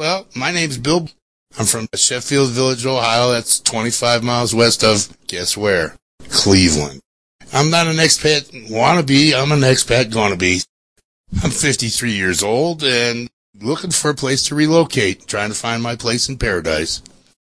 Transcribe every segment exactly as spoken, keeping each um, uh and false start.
Well, my name's Bill. I'm from Sheffield Village, Ohio. That's twenty-five miles west of, guess where? Cleveland. I'm not an expat wannabe. I'm an expat gonna-be. I'm fifty-three years old and looking for a place to relocate, trying to find my place in paradise.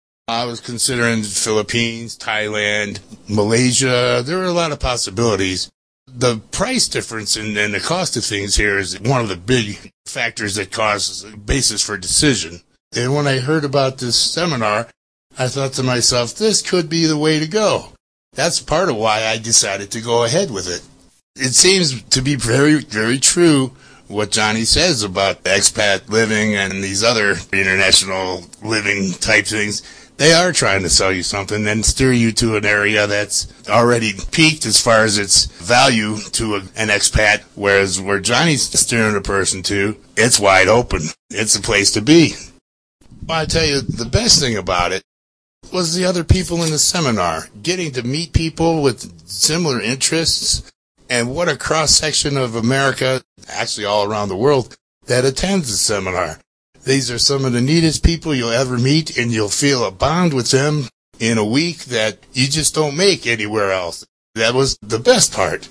I was considering Philippines, Thailand, Malaysia. There were a lot of possibilities. The price difference and, and the cost of things here is one of the big factors that causes a basis for decision. And when I heard about this seminar, I thought to myself, this could be the way to go. That's part of why I decided to go ahead with it. It seems to be very, very true what Johnny says about expat living and these other international living type things. They are trying to sell you something and steer you to an area that's already peaked as far as its value to a, an expat, whereas where Johnny's steering a person to, it's wide open. It's a place to be. Well, I tell you, the best thing about it was the other people in the seminar, getting to meet people with similar interests, and what a cross-section of America, actually all around the world, that attends the seminar. These are some of the neatest people you'll ever meet, and you'll feel a bond with them in a week that you just don't make anywhere else. That was the best part.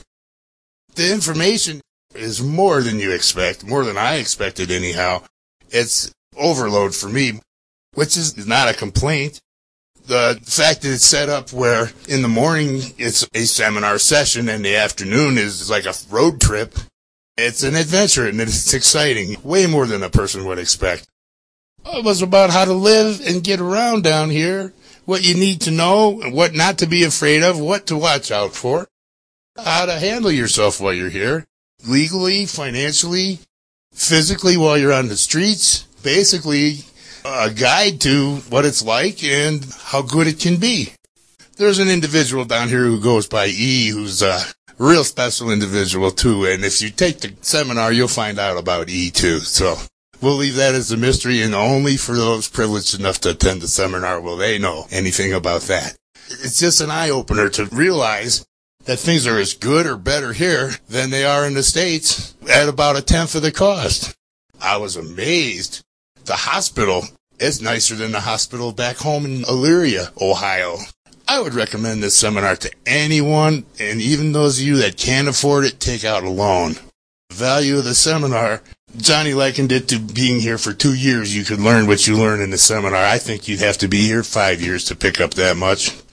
The information is more than you expect, more than I expected anyhow. It's overload for me, which is not a complaint. The fact that it's set up where in the morning it's a seminar session and the afternoon is like a road trip, it's an adventure and it's exciting, way more than a person would expect. It was about how to live and get around down here, what you need to know, what not to be afraid of, what to watch out for, how to handle yourself while you're here, legally, financially, physically while you're on the streets, basically a guide to what it's like and how good it can be. There's an individual down here who goes by E, who's a real special individual too, and if you take the seminar, you'll find out about E too. So we'll leave that as a mystery, and only for those privileged enough to attend the seminar will they know anything about that. It's just an eye-opener to realize that things are as good or better here than they are in the States at about a tenth of the cost. I was amazed. The hospital is nicer than the hospital back home in Elyria, Ohio. I would recommend this seminar to anyone, and even those of you that can't afford it, take out a loan. The value of the seminar, Johnny likened it to being here for two years. You could learn what you learn in the seminar. I think you'd have to be here five years to pick up that much.